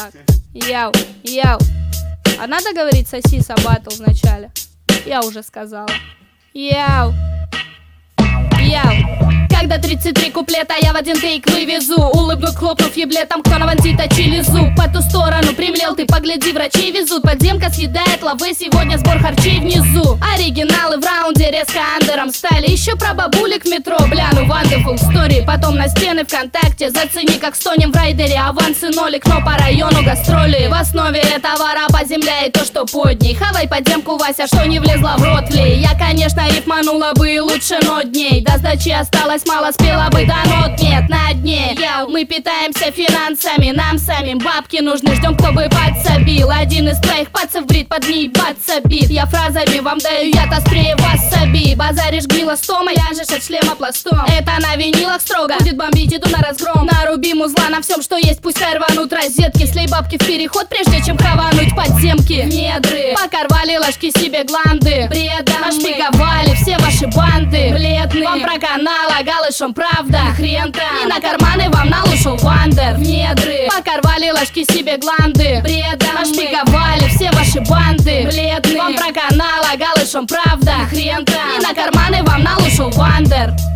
Так, яу, яу. А надо говорить соси сабатл в начале? Я уже сказала. Яу, яу. Когда 33 куплета я в один тейк вывезу, улыбнусь, хлопнув еблетом, кто навонтит очили зуб. По ту сторону примлел, ты погляди, врачей везут. Подземка съедает лавы, сегодня сбор харчей внизу. Оригиналы в раунде резко андером стали. Еще про бабулек в метро, бля, ну wonderful story. Потом на стены ВКонтакте, зацени, как стонем в райдере. Авансы нолик, но по району гастроли. В основе этого рапа земля и то, что под ней. Хавай подземку, Вася, что не влезла в рот ли. Я, конечно, рифманула бы лучше, но дней до сдачи осталось мало, спела бы, да нот нет на дне. Яу, мы питаемся финансами, нам самим бабки нужны, ждем, кто бы подсобил. Один из твоих пацев брит, под ней баца бит. Я фразами вам даю яд острее васаби. Базаришь гнила стома, ляжешь от шлема пластом. Это на винилах строго, будет бомбить, иду на разгром. Наруби музла на всем, что есть, пускай рванут розетки. Слей бабки в переход, прежде чем хавануть подземки. Недры, покорвали ложки себе гланды. Бредом нашпиговали все ваши банды. Бледные, вам про канал, голышом правда, хрен там. И на карманы вам налушил вандер. В недры покорвали ложки себе гланды. Бредом нашпиговали все ваши банды. Бледные, вам про канал, голышом правда, хрен там. И на карманы вам налушил вандер.